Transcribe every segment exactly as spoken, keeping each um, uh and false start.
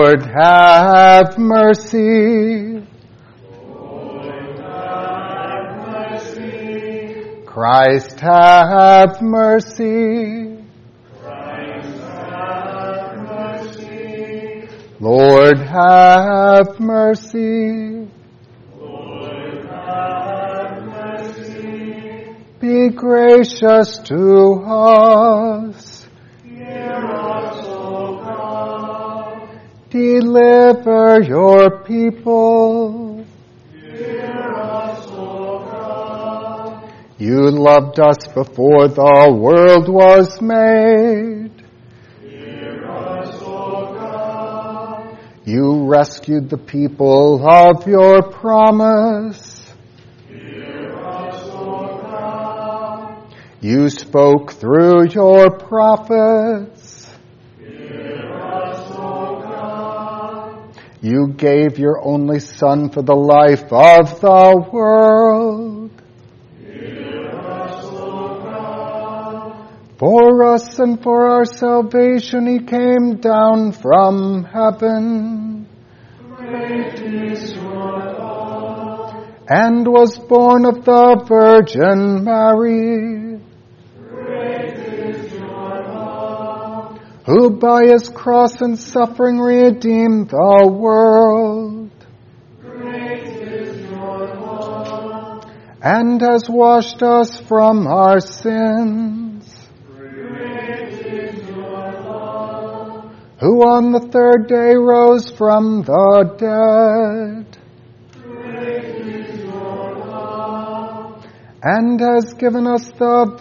Lord, have mercy. Lord, have mercy. Christ, have mercy. Christ, have mercy. Lord, have mercy. Lord, have mercy. Be gracious to us. Hear us, O God. Deliver your people. Hear us, O God. You loved us before the world was made. Hear us, O God. You rescued the people of your promise. Hear us, O God. You spoke through your prophets. Hear us, O God. You gave your only Son for the life of the world. Hear us, O God. For us and for our salvation he came down from heaven Great is your love. and was born of the Virgin Mary, Great is your love. who by his cross and suffering redeemed the world, Great is your love. and has washed us from our sins, Great is your love. who on the third day rose from the dead, Great is your love. and has given us the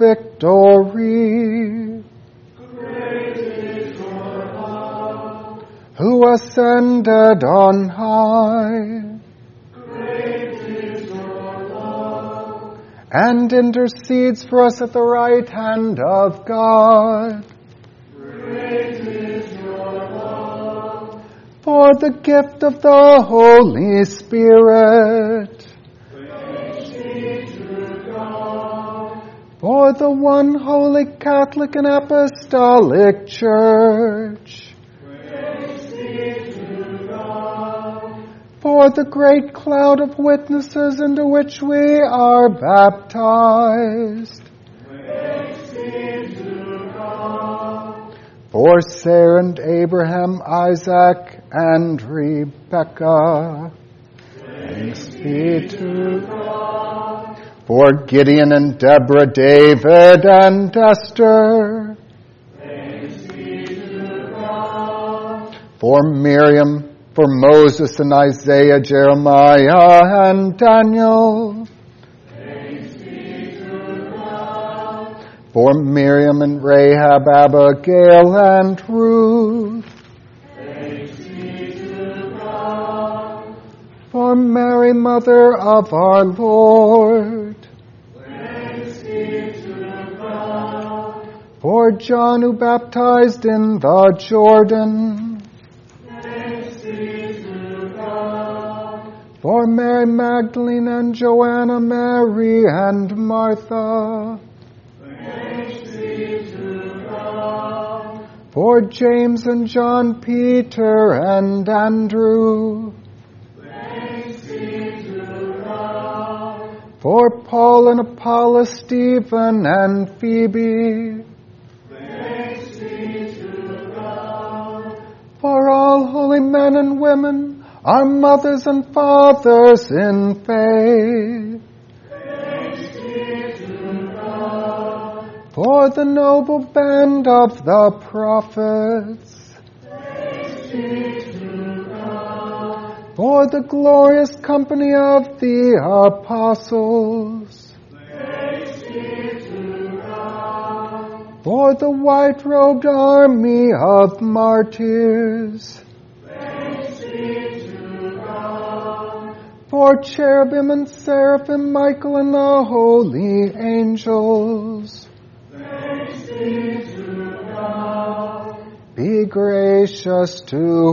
victory, Great is your love. who ascended on high, Great is your love. and intercedes for us at the right hand of God. Great is your love. For the gift of the Holy Spirit, Thanks be to God. for the one holy Catholic and Apostolic Church, Thanks be to God. for the great cloud of witnesses into which we are baptized, Thanks be to God. for Sarah and Abraham, Isaac and Rebekah. Thanks be to God. For Gideon and Deborah, David and Esther. Thanks be to God. For Miriam, for Moses and Isaiah, Jeremiah and Daniel. Thanks be to God. For Miriam and Rahab, Abigail and Ruth. Thanks be to God. For Mary, Mother of our Lord. Thanks be to God. For John who baptized in the Jordan. Thanks be to God. For Mary Magdalene and Joanna, Mary and Martha. Thanks be to God. For James and John, Peter and Andrew. Thanks be to God. For Paul and Apollos, Stephen and Phoebe. Thanks be to God. For all holy men and women, our mothers and fathers in faith. Thanks be to God. For the noble band of the prophets. Thanks be to God. For the glorious company of the apostles. Thanks be to God. For the white-robed army of martyrs. Thanks be to God. For cherubim and seraphim, Michael and the holy angels. Thanks be to God. Be gracious to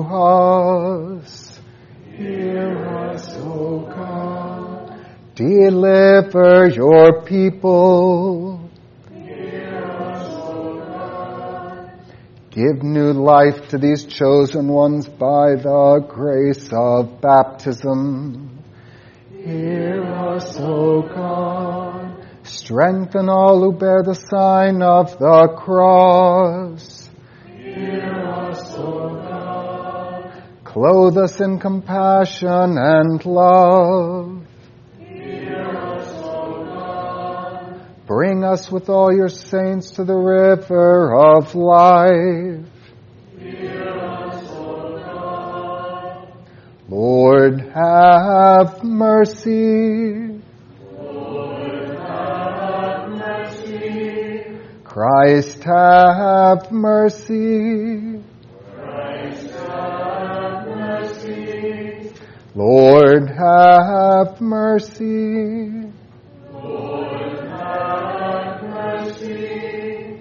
us. Hear us, O God. Deliver your people. Hear us, O God. Give new life to these chosen ones by the grace of baptism. Hear us, O God. Strengthen all who bear the sign of the cross. Hear us, O God. Clothe us in compassion and love. Hear us, O God. Bring us with all your saints to the river of life. Hear us, O God. Lord, have mercy. Lord, have mercy. Christ, have mercy. Christ, have mercy. Lord, have mercy. Lord, have mercy.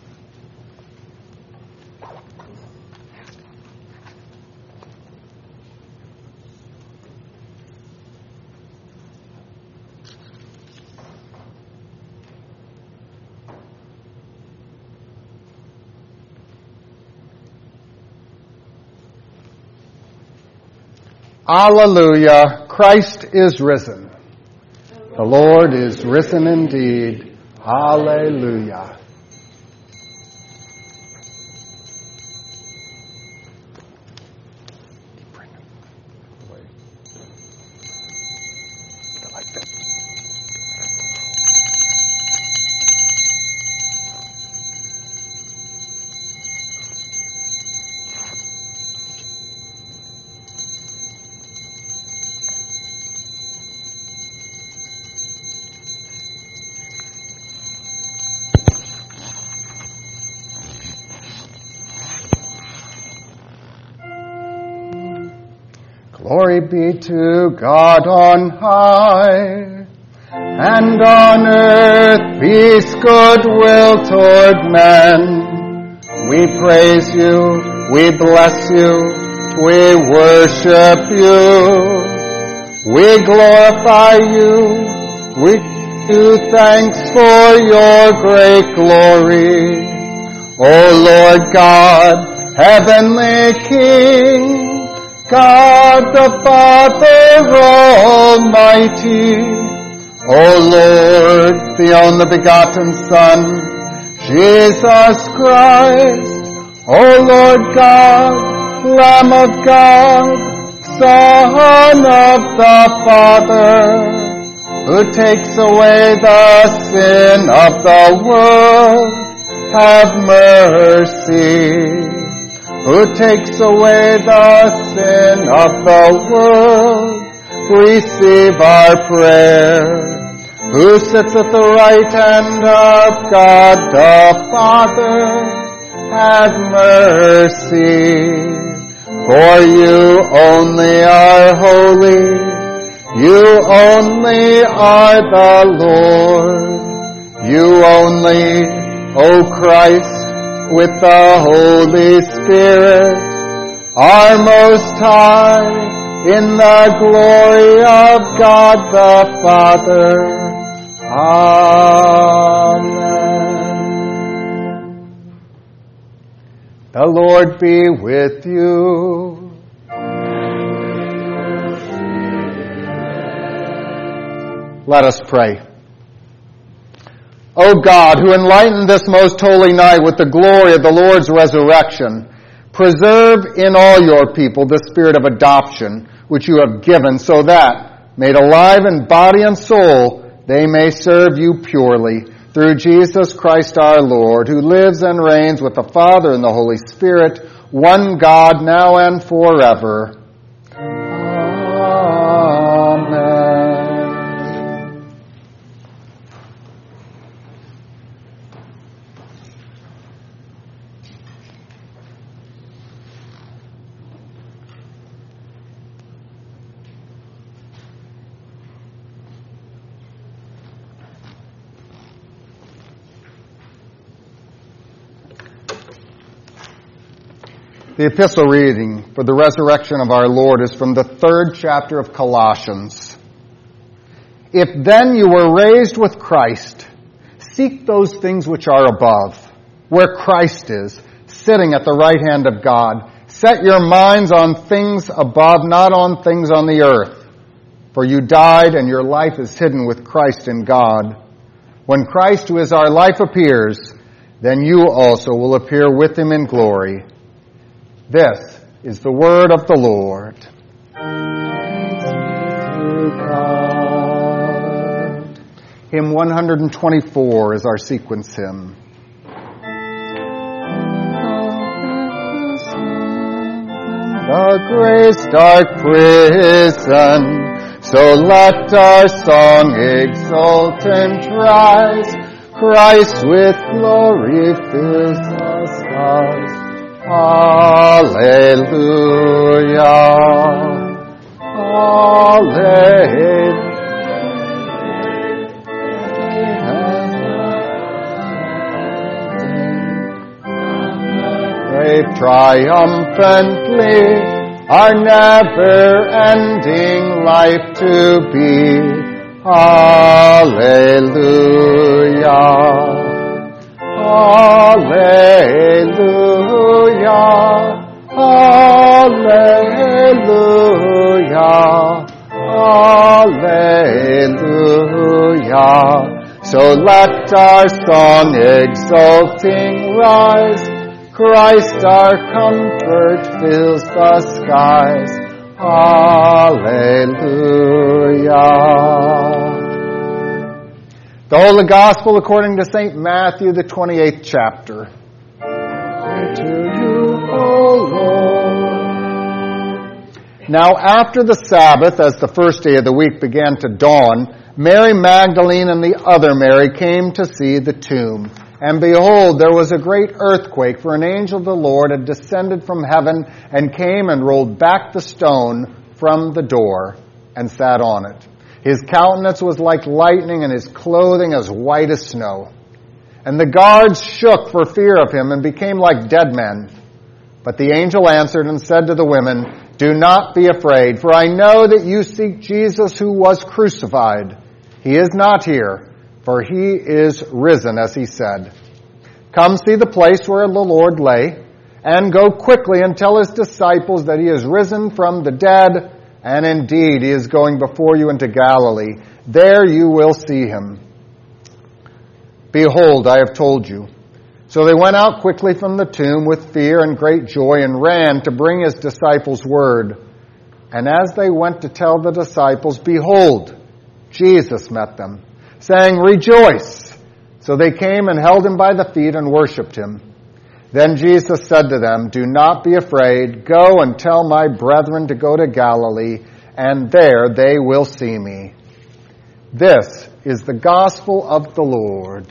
Alleluia, Christ is risen. The Lord is risen indeed. Alleluia. Glory be to God on high, and on earth peace, goodwill toward men. We praise you, we bless you, we worship you, we glorify you, we give you thanks for your great glory. O Lord God, heavenly King, God the Father Almighty, O Lord, the only begotten Son, Jesus Christ, O Lord God, Lamb of God, Son of the Father, who takes away the sin of the world, have mercy. Who takes away the sin of the world, receive our prayer. Who sits at the right hand of God the Father, have mercy. For you only are holy, you only are the Lord, you only, O Christ, with the Holy Spirit, are most high, in the glory of God the Father. Amen. The Lord be with you. Let us pray. O God, who enlightened this most holy night with the glory of the Lord's resurrection, preserve in all your people the spirit of adoption which you have given, so that, made alive in body and soul, they may serve you purely, through Jesus Christ our Lord, who lives and reigns with the Father and the Holy Spirit, one God, now and forever. The epistle reading for the resurrection of our Lord is from the third chapter of Colossians. If then you were raised with Christ, seek those things which are above, where Christ is, sitting at the right hand of God. Set your minds on things above, not on things on the earth. For you died, and your life is hidden with Christ in God. When Christ, who is our life, appears, then you also will appear with him in glory. This is the word of the Lord. Hymn one twenty-four is our sequence hymn. The grace dark prison, so let our song exultant rise. Christ with glory fills the skies. Alleluia. Alleluia. Brave triumphantly our never-ending life to be. Alleluia. Alleluia. Alleluia. Alleluia. So let our song exulting rise. Christ our comfort fills the skies. Hallelujah. The Holy Gospel according to Saint Matthew, the twenty-eighth chapter. Glory to you, O Lord. Now after the Sabbath, as the first day of the week began to dawn, Mary Magdalene and the other Mary came to see the tomb. And behold, there was a great earthquake, for an angel of the Lord had descended from heaven and came and rolled back the stone from the door and sat on it. His countenance was like lightning and his clothing as white as snow. And the guards shook for fear of him and became like dead men. But the angel answered and said to the women, "Do not be afraid, for I know that you seek Jesus who was crucified. He is not here, for he is risen, as he said. Come see the place where the Lord lay, and go quickly and tell his disciples that he is risen from the dead, and indeed he is going before you into Galilee. There you will see him. Behold, I have told you." So they went out quickly from the tomb with fear and great joy and ran to bring his disciples word. And as they went to tell the disciples, behold, Jesus met them, saying, "Rejoice!" So they came and held him by the feet and worshipped him. Then Jesus said to them, "Do not be afraid. Go and tell my brethren to go to Galilee, and there they will see me." This is the gospel of the Lord.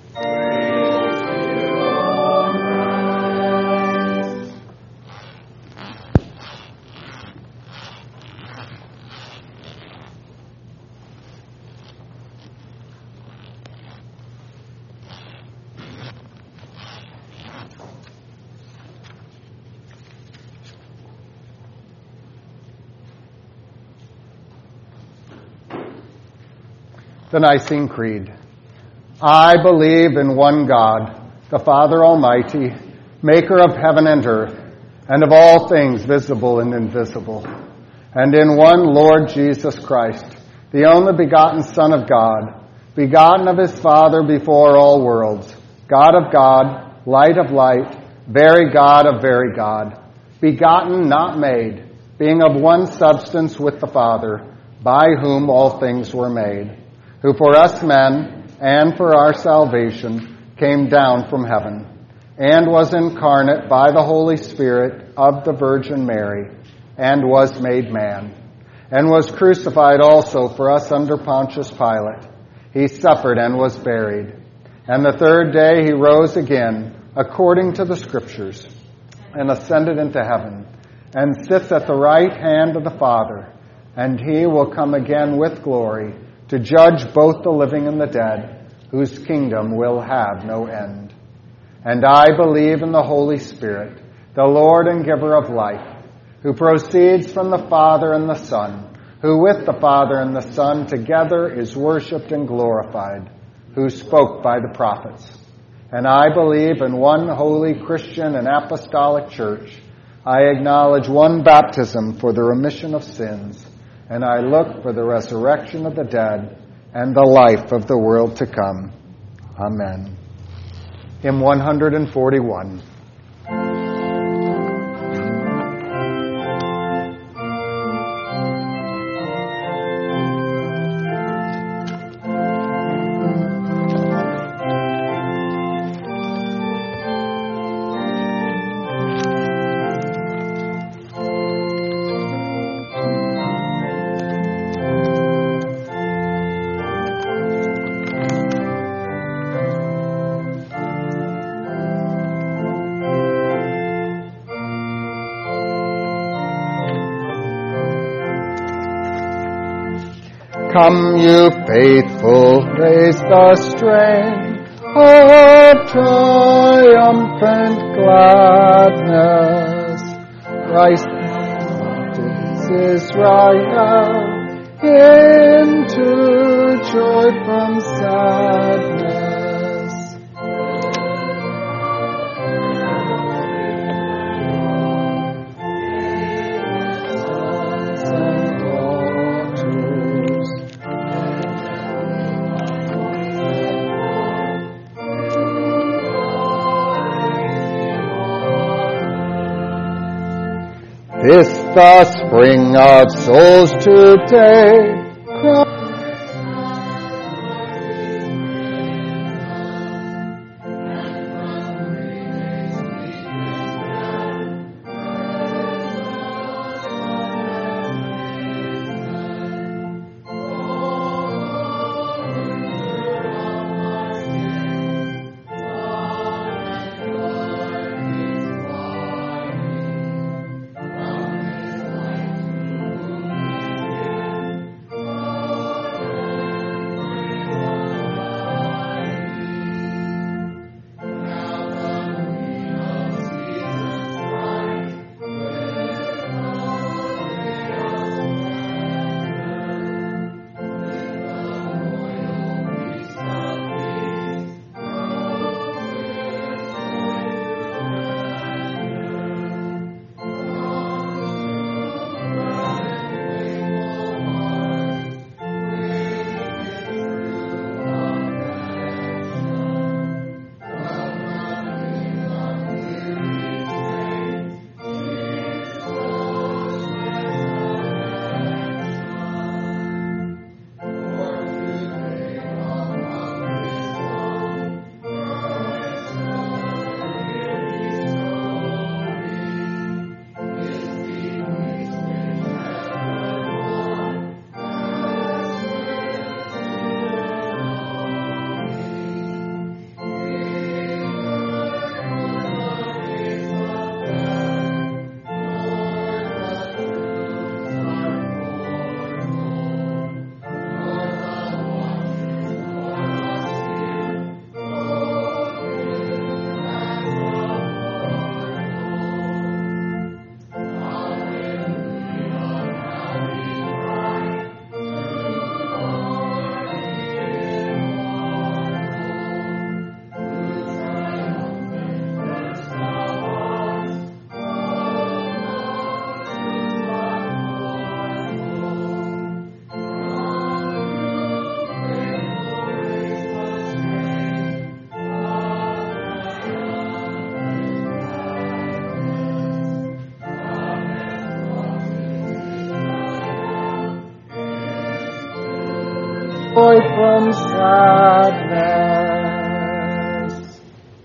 The Nicene Creed. I believe in one God, the Father Almighty, maker of heaven and earth, and of all things visible and invisible, and in one Lord Jesus Christ, the only begotten Son of God, begotten of his Father before all worlds, God of God, light of light, very God of very God, begotten, not made, being of one substance with the Father, by whom all things were made, who for us men and for our salvation came down from heaven, and was incarnate by the Holy Spirit of the Virgin Mary, and was made man, and was crucified also for us under Pontius Pilate. He suffered and was buried, and the third day he rose again, according to the Scriptures, and ascended into heaven, and sits at the right hand of the Father, and he will come again with glory, to judge both the living and the dead, whose kingdom will have no end. And I believe in the Holy Spirit, the Lord and giver of life, who proceeds from the Father and the Son, who with the Father and the Son together is worshipped and glorified, who spoke by the prophets. And I believe in one holy Christian and apostolic church. I acknowledge one baptism for the remission of sins, and I look for the resurrection of the dead and the life of the world to come. Amen. Hymn one forty-one. Come, you faithful, raise the strain of triumphant gladness. Christ is Israel into joy from sadness. Sons and daughters, this the spring of souls today. Joy from sadness.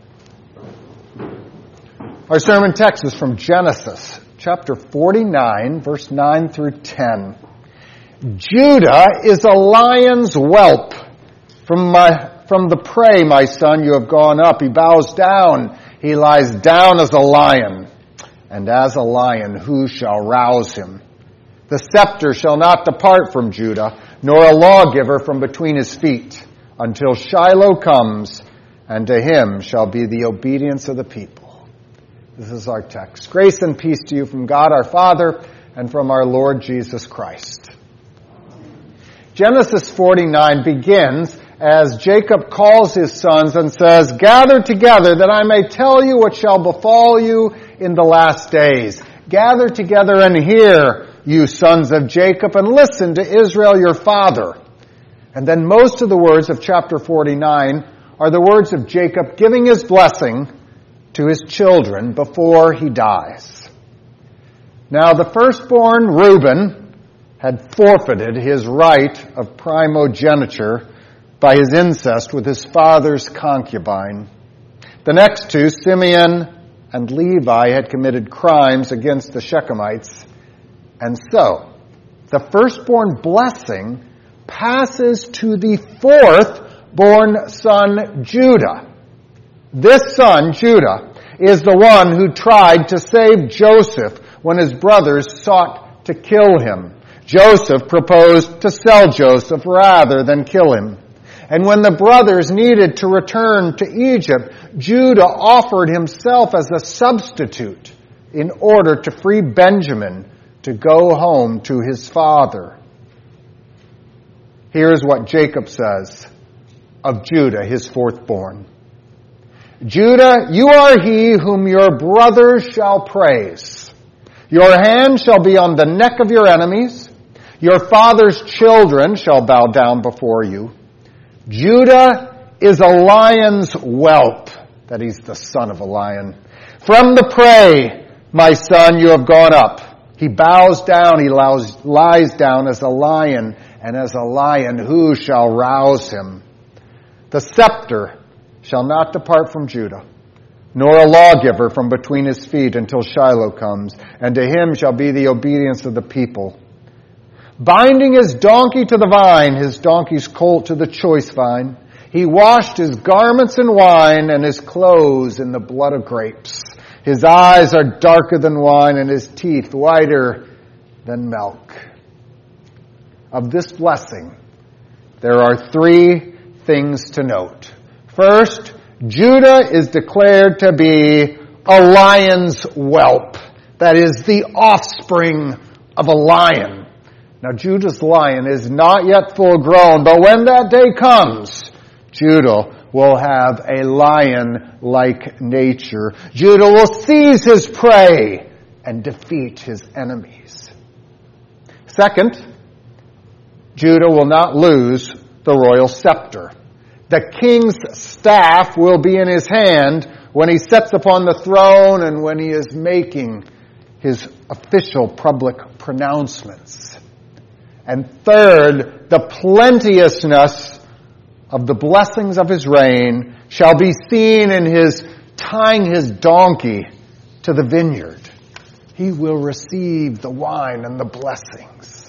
Our sermon text is from Genesis, chapter forty-nine, verse nine through ten. Judah is a lion's whelp. From my, from the prey, my son, you have gone up. He bows down. He lies down as a lion. And as a lion, who shall rouse him? The scepter shall not depart from Judah, nor a lawgiver from between his feet, until Shiloh comes, and to him shall be the obedience of the people. This is our text. Grace and peace to you from God our Father and from our Lord Jesus Christ. Genesis forty-nine begins as Jacob calls his sons and says, "Gather together that I may tell you what shall befall you in the last days. Gather together and hear, you sons of Jacob, and listen to Israel your father." And then most of the words of chapter forty-nine are the words of Jacob giving his blessing to his children before he dies. Now the firstborn, Reuben, had forfeited his right of primogeniture by his incest with his father's concubine. The next two, Simeon and Levi, had committed crimes against the Shechemites. And so, the firstborn blessing passes to the fourth-born son, Judah. This son, Judah, is the one who tried to save Joseph when his brothers sought to kill him. Joseph proposed to sell Joseph rather than kill him. And when the brothers needed to return to Egypt, Judah offered himself as a substitute in order to free Benjamin to go home to his father. Here's what Jacob says of Judah, his fourth-born. "Judah, you are he whom your brothers shall praise. Your hand shall be on the neck of your enemies. Your father's children shall bow down before you. Judah is a lion's whelp," that he's the son of a lion. "From the prey, my son, you have gone up. He bows down, he lies, lies down as a lion, and as a lion who shall rouse him? The scepter shall not depart from Judah, nor a lawgiver from between his feet until Shiloh comes, and to him shall be the obedience of the people. Binding his donkey to the vine, his donkey's colt to the choice vine, he washed his garments in wine and his clothes in the blood of grapes. His eyes are darker than wine and his teeth whiter than milk." Of this blessing, there are three things to note. First, Judah is declared to be a lion's whelp. That is, the offspring of a lion. Now, Judah's lion is not yet full grown, but when that day comes, Judah will have a lion-like nature. Judah will seize his prey and defeat his enemies. Second, Judah will not lose the royal scepter. The king's staff will be in his hand when he sits upon the throne and when he is making his official public pronouncements. And third, the plenteousness of the blessings of his reign shall be seen in his tying his donkey to the vineyard. He will receive the wine and the blessings.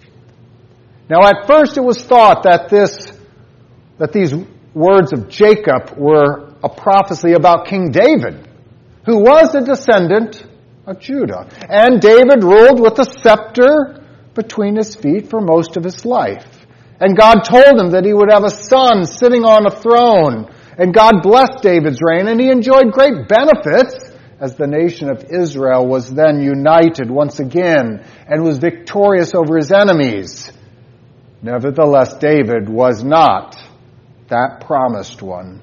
Now, at first it was thought that this, that these words of Jacob were a prophecy about King David, who was a descendant of Judah. And David ruled with a scepter between his feet for most of his life. And God told him that he would have a son sitting on a throne. And God blessed David's reign, and he enjoyed great benefits as the nation of Israel was then united once again and was victorious over his enemies. Nevertheless, David was not that promised one.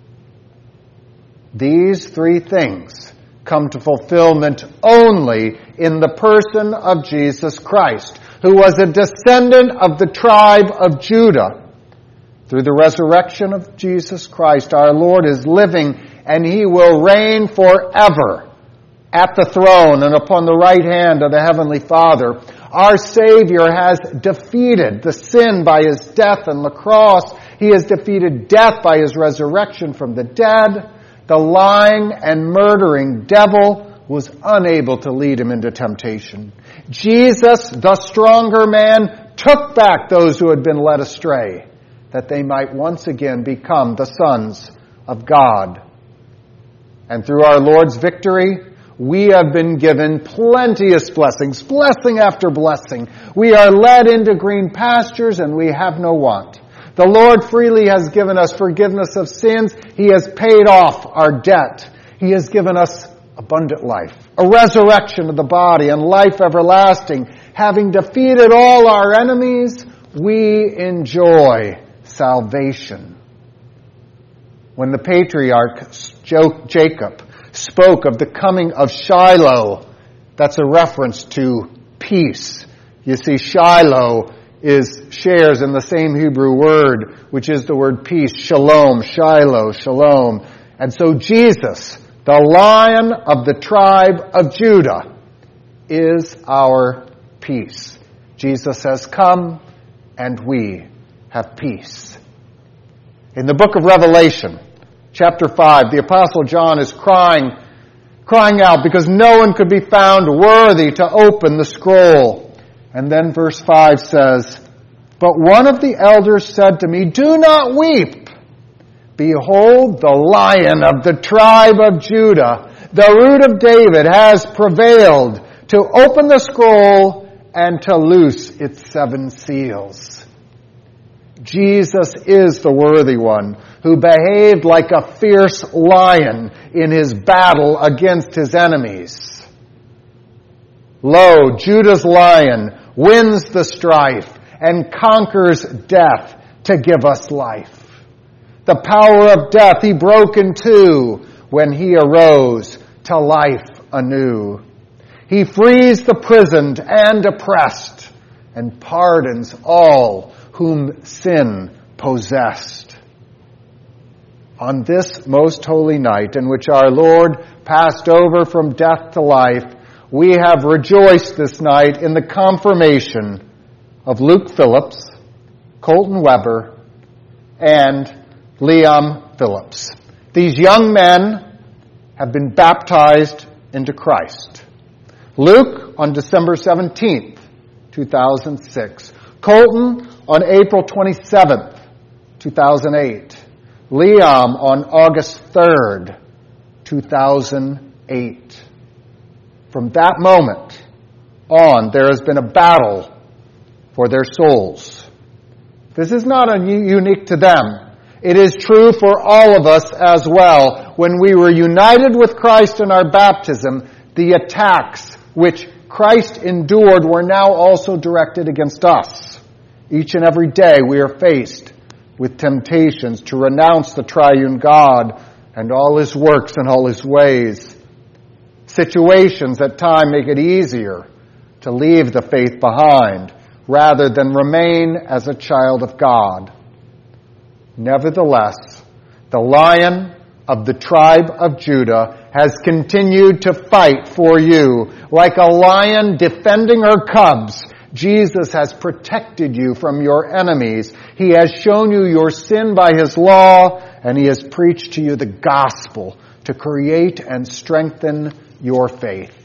These three things come to fulfillment only in the person of Jesus Christ, who was a descendant of the tribe of Judah. Through the resurrection of Jesus Christ, our Lord is living, and he will reign forever at the throne and upon the right hand of the Heavenly Father. Our Savior has defeated the sin by his death on the cross. He has defeated death by his resurrection from the dead. The lying and murdering devil was unable to lead him into temptation. Jesus, the stronger man, took back those who had been led astray, that they might once again become the sons of God. And through our Lord's victory, we have been given plenteous blessings, blessing after blessing. We are led into green pastures and we have no want. The Lord freely has given us forgiveness of sins. He has paid off our debt. He has given us abundant life, a resurrection of the body, and life everlasting. Having defeated all our enemies, we enjoy salvation. When the patriarch Jacob spoke of the coming of Shiloh, that's a reference to peace. You see, Shiloh is shares in the same Hebrew word, which is the word peace, shalom, Shiloh, shalom. And so Jesus, the Lion of the tribe of Judah, is our peace. Jesus has come, and we have peace. In the book of Revelation, chapter five, the Apostle John is crying, crying out because no one could be found worthy to open the scroll. And then verse five says, "But one of the elders said to me, 'Do not weep. Behold, the Lion of the tribe of Judah, the Root of David, has prevailed to open the scroll and to loose its seven seals.'" Jesus is the worthy one who behaved like a fierce lion in his battle against his enemies. Lo, Judah's Lion wins the strife and conquers death to give us life. The power of death he broke in two when he arose to life anew. He frees the prisoned and oppressed and pardons all whom sin possessed. On this most holy night in which our Lord passed over from death to life, we have rejoiced this night in the confirmation of Luke Phillips, Colton Weber, and Liam Phillips. These young men have been baptized into Christ. Luke on December seventeenth, two thousand six. Colton on April twenty-seventh, two thousand eight. Liam on August third, two thousand eight. From that moment on, there has been a battle for their souls. This is not unique to them. It is true for all of us as well. When we were united with Christ in our baptism, the attacks which Christ endured were now also directed against us. Each and every day we are faced with temptations to renounce the triune God and all his works and all his ways. Situations at times make it easier to leave the faith behind rather than remain as a child of God. Nevertheless, the Lion of the tribe of Judah has continued to fight for you. Like a lion defending her cubs, Jesus has protected you from your enemies. He has shown you your sin by his law, and he has preached to you the gospel to create and strengthen your faith.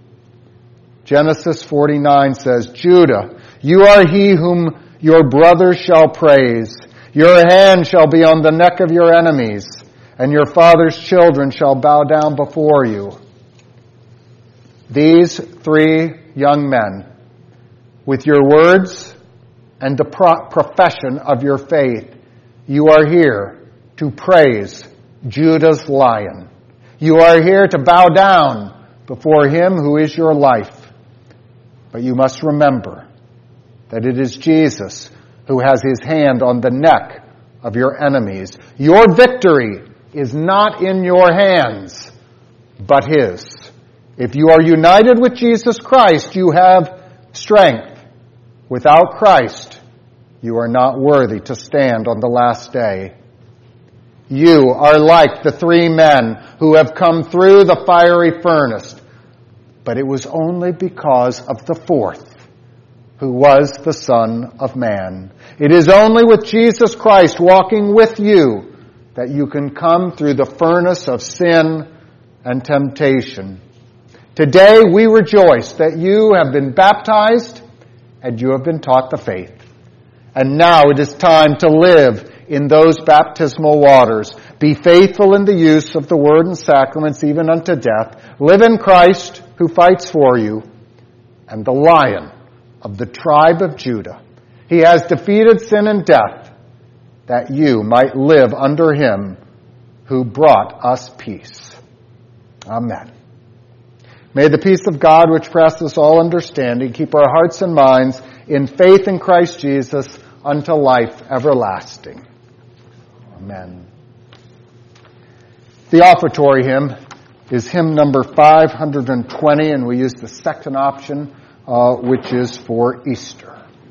Genesis forty-nine says, "Judah, you are he whom your brothers shall praise. Your hand shall be on the neck of your enemies, and your father's children shall bow down before you." These three young men, with your words and the pro- profession of your faith, you are here to praise Judah's Lion. You are here to bow down before him who is your life. But you must remember that it is Jesus who has his hand on the neck of your enemies. Your victory is not in your hands, but his. If you are united with Jesus Christ, you have strength. Without Christ, you are not worthy to stand on the last day. You are like the three men who have come through the fiery furnace, but it was only because of the fourth, who was the Son of Man. It is only with Jesus Christ walking with you that you can come through the furnace of sin and temptation. Today we rejoice that you have been baptized and you have been taught the faith. And now it is time to live in those baptismal waters. Be faithful in the use of the word and sacraments even unto death. Live in Christ who fights for you, and the Lion of the tribe of Judah. He has defeated sin and death, that you might live under him who brought us peace. Amen. May the peace of God, which passes all understanding, keep our hearts and minds in faith in Christ Jesus unto life everlasting. Amen. The offertory hymn is hymn number five hundred twenty, and we use the second option, uh, which is for Easter.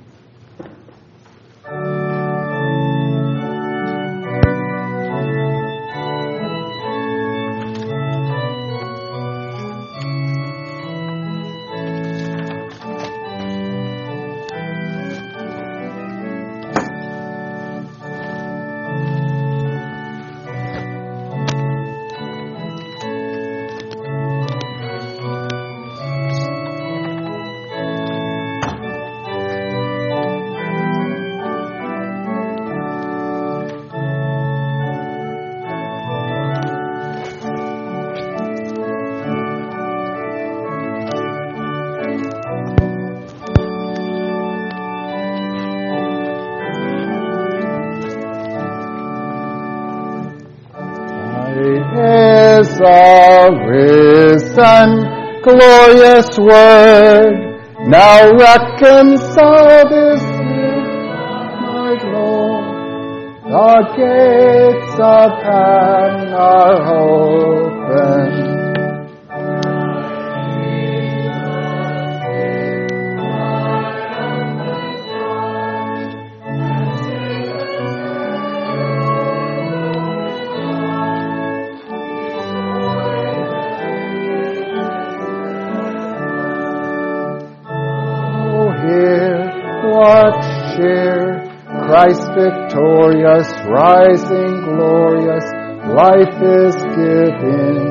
Is the risen, glorious Word, now reconciled is my Lord. The gates of heaven are open. What cheer, Christ victorious, rising glorious, life is giving.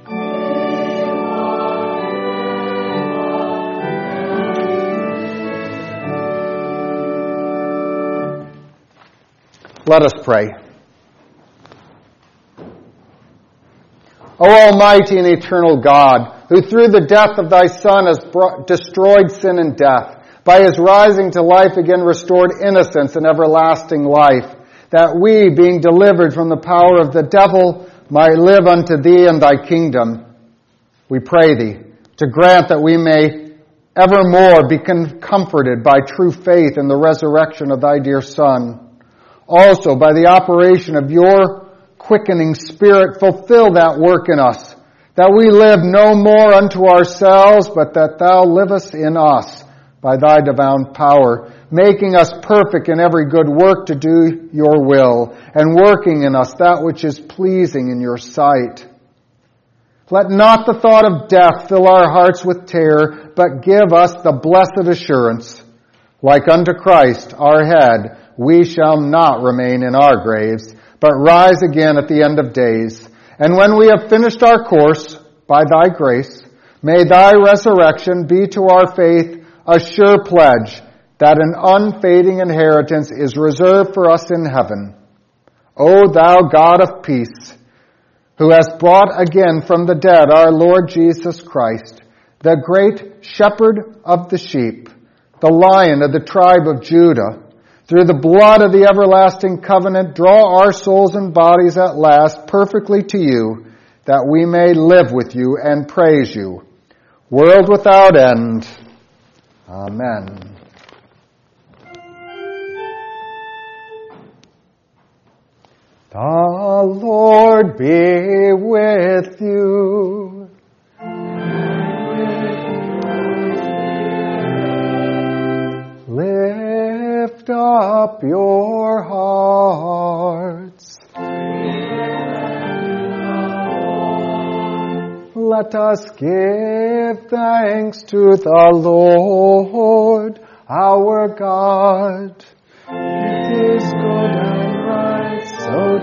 Let us pray. O Almighty and eternal God, who through the death of thy Son has brought, destroyed sin and death, by his rising to life again restored innocence and everlasting life, that we, being delivered from the power of the devil, might live unto thee and thy kingdom. We pray thee to grant that we may evermore be comforted by true faith in the resurrection of thy dear Son. Also, by the operation of your quickening Spirit, fulfill that work in us, that we live no more unto ourselves, but that thou livest in us by thy divine power, making us perfect in every good work to do your will, and working in us that which is pleasing in your sight. Let not the thought of death fill our hearts with terror, but give us the blessed assurance, like unto Christ our head, we shall not remain in our graves, but rise again at the end of days. And when we have finished our course, by thy grace, may thy resurrection be to our faith a sure pledge that an unfading inheritance is reserved for us in heaven. O thou God of peace, who hast brought again from the dead our Lord Jesus Christ, the great shepherd of the sheep, the Lion of the tribe of Judah, through the blood of the everlasting covenant, draw our souls and bodies at last perfectly to you, that we may live with you and praise you, world without end. Amen. The Lord be with you. Lift up your hearts. Let us give thanks to the Lord our God. It is good and right so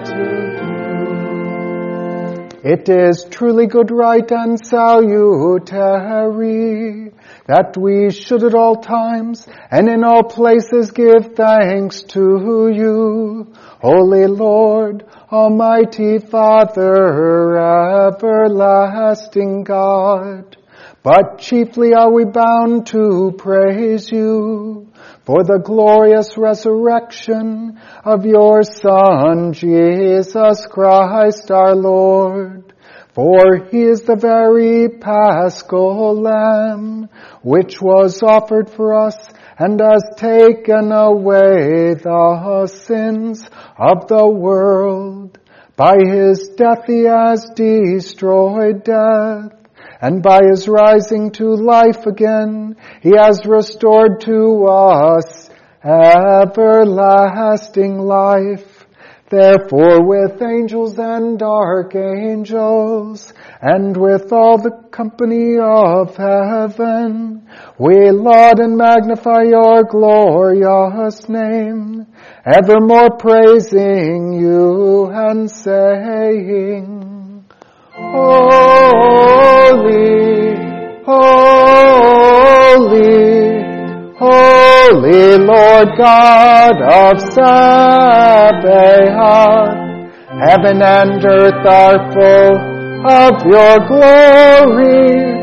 to do. It is truly good, right, and salutary that we should at all times and in all places give thanks to you, Holy Lord, Almighty Father, everlasting God. But chiefly are we bound to praise you for the glorious resurrection of your Son, Jesus Christ our Lord. For he is the very Paschal Lamb, which was offered for us and has taken away the sins of the world. By his death he has destroyed death, and by his rising to life again, he has restored to us everlasting life. Therefore, with angels and archangels, and with all the company of heaven, we laud and magnify your glorious name, evermore praising you and saying, Holy, holy, holy Lord God of Sabaoth, heaven and earth are full of your glory.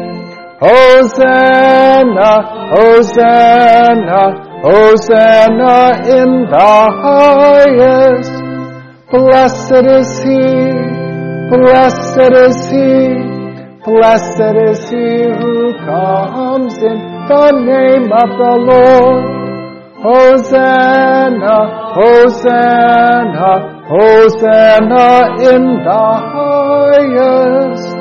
Hosanna, Hosanna, Hosanna in the highest. Blessed is he, blessed is he, blessed is he who comes in the name of the Lord. Hosanna, Hosanna, Hosanna in the highest.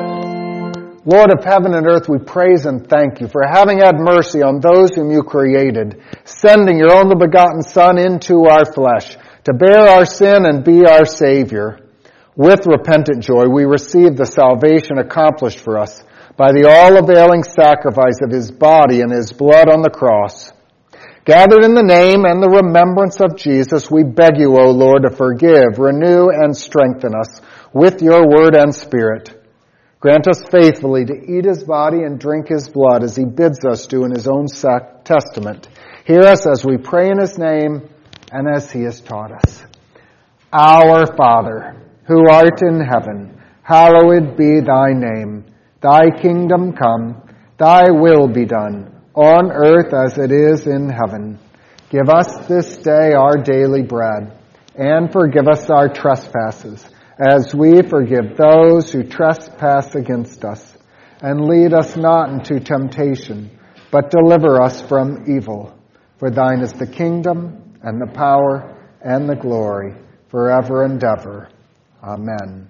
Lord of heaven and earth, we praise and thank you for having had mercy on those whom you created, sending your only begotten Son into our flesh to bear our sin and be our Savior. With repentant joy, we receive the salvation accomplished for us by the all-availing sacrifice of his body and his blood on the cross. Gathered in the name and the remembrance of Jesus, we beg you, O Lord, to forgive, renew, and strengthen us with your word and spirit. Grant us faithfully to eat his body and drink his blood as he bids us do in his own sac- testament. Hear us as we pray in his name and as he has taught us. Our Father, who art in heaven, hallowed be thy name. Thy kingdom come, thy will be done, on earth as it is in heaven. Give us this day our daily bread, and forgive us our trespasses, as we forgive those who trespass against us. And lead us not into temptation, but deliver us from evil. For thine is the kingdom, and the power, and the glory, forever and ever. Amen.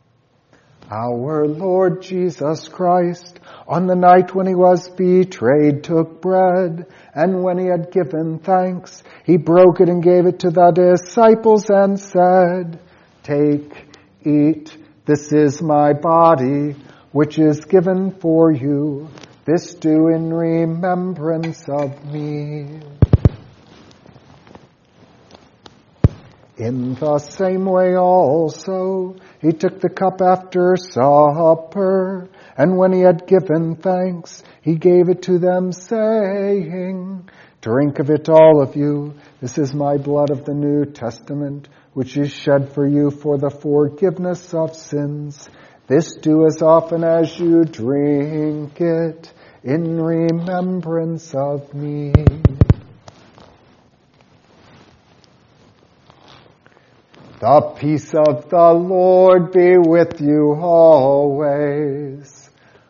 Our Lord Jesus Christ, on the night when he was betrayed, took bread, and when he had given thanks, he broke it and gave it to the disciples and said, Take, eat, this is my body, which is given for you. This do in remembrance of me. In the same way also, he took the cup after supper, and when he had given thanks, he gave it to them, saying, Drink of it, all of you. This is my blood of the New Testament, which is shed for you for the forgiveness of sins. This do as often as you drink it, in remembrance of me. The peace of the Lord be with you always.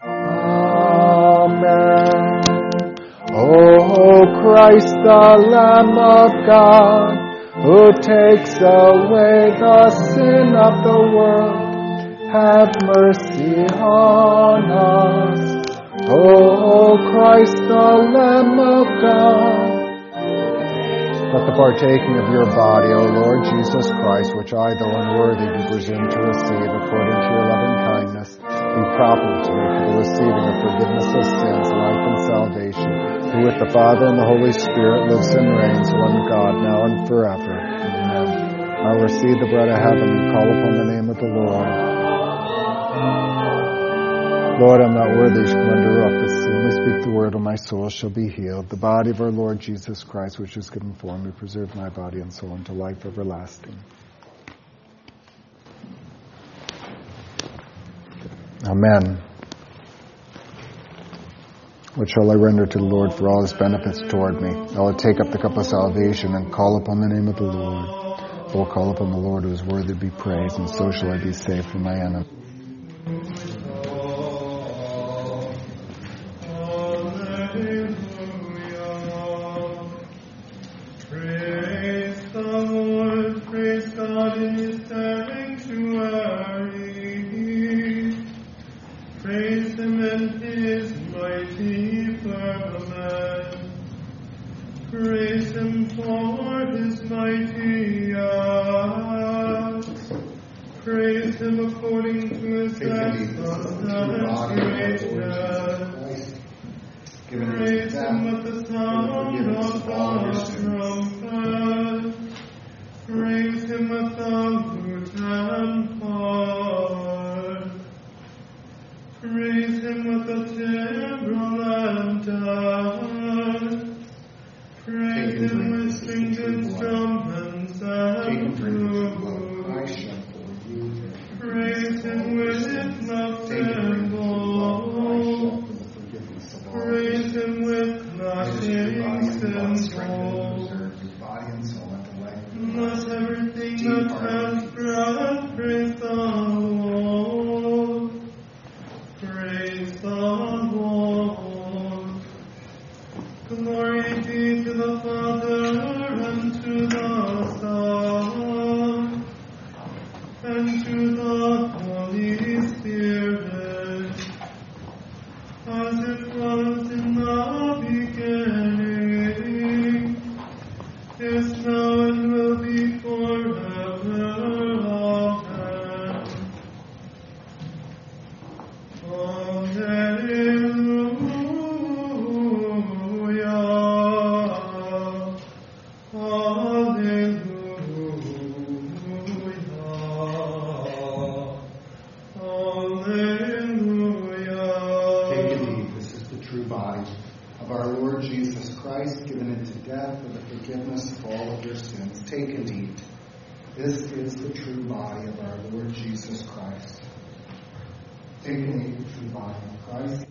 Amen. O Christ, the Lamb of God, who takes away the sin of the world, have mercy on us. O Christ, the Lamb of God, let the partaking of your body, O Lord Jesus Christ, which I, though unworthy, do presume to receive according to your loving kindness, be proper to me for the receiving of forgiveness of sins, life, and salvation, who with the Father and the Holy Spirit lives and reigns, one God, now and forever. Amen. I will receive the bread of heaven and call upon the name of the Lord. Lord, I'm not worthy to come under your office. Only speak the word, and my soul shall be healed. The body of our Lord Jesus Christ, which is given for me, preserve my body and soul unto life everlasting. Amen. What shall I render to the Lord for all his benefits toward me? I will take up the cup of salvation and call upon the name of the Lord. I will call upon the Lord who is worthy to be praised, and so shall I be saved from my enemies. Praise him according to his acts and creation. Praise him with the sound of the trumpet. Praise him with the lute and harp. Praise him with the timbrel and dance. Praise him with stringed instruments and flutes. Praise him with the cymbals. Praise him with clashing cymbals. Let everything that has breath praise the Lord. Praise the Lord. Glory be to the Father and to the Son and to the Holy Spirit, as it was in the beginning, is now and will be forever. Amen. Alleluia. Alleluia. Our Lord Jesus Christ, given into death for the forgiveness of all of your sins. Take and eat. This is the true body of our Lord Jesus Christ. Take and eat the true body of Christ.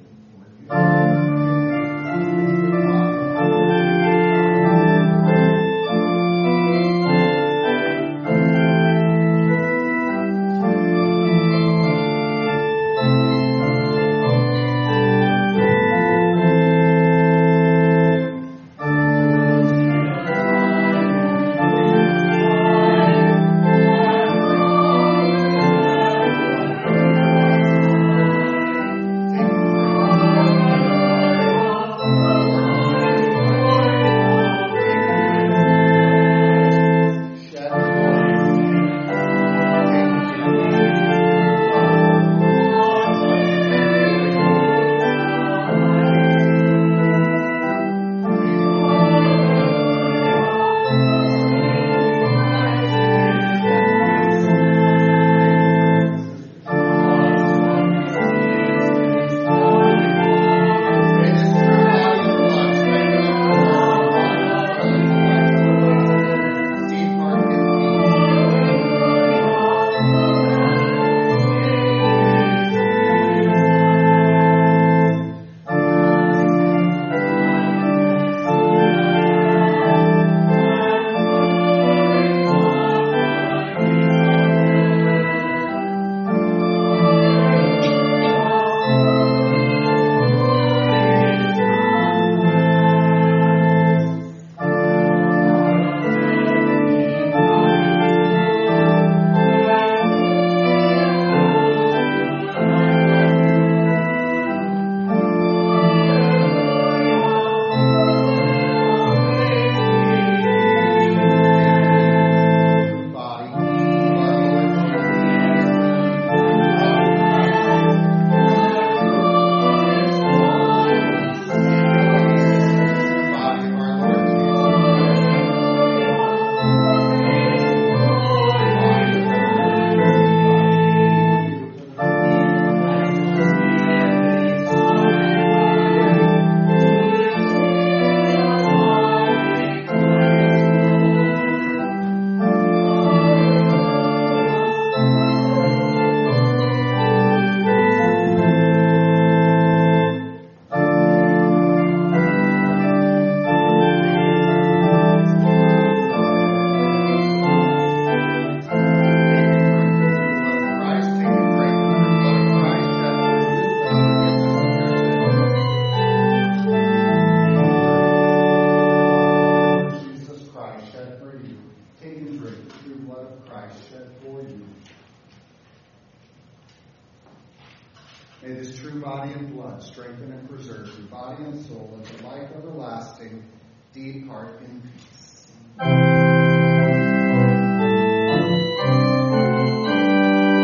May this true body and blood strengthen and preserve your body and soul into life everlasting. Depart in peace.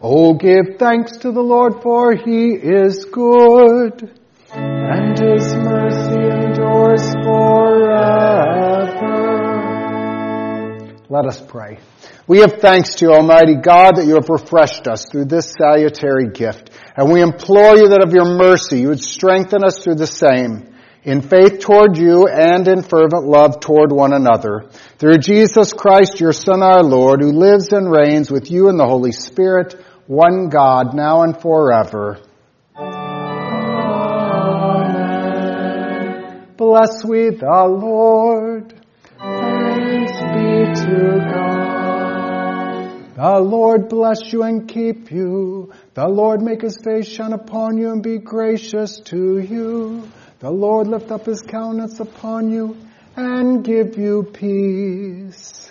Oh, give thanks to the Lord, for he is good, and his mercy endures forever. Let us pray. We have thanks to you, Almighty God, that you have refreshed us through this salutary gift. And we implore you that of your mercy you would strengthen us through the same, in faith toward you and in fervent love toward one another. Through Jesus Christ, your Son, our Lord, who lives and reigns with you in the Holy Spirit, one God, now and forever. Amen. Bless we the Lord. Thanks be to God. The Lord bless you and keep you. The Lord make his face shine upon you and be gracious to you. The Lord lift up his countenance upon you and give you peace.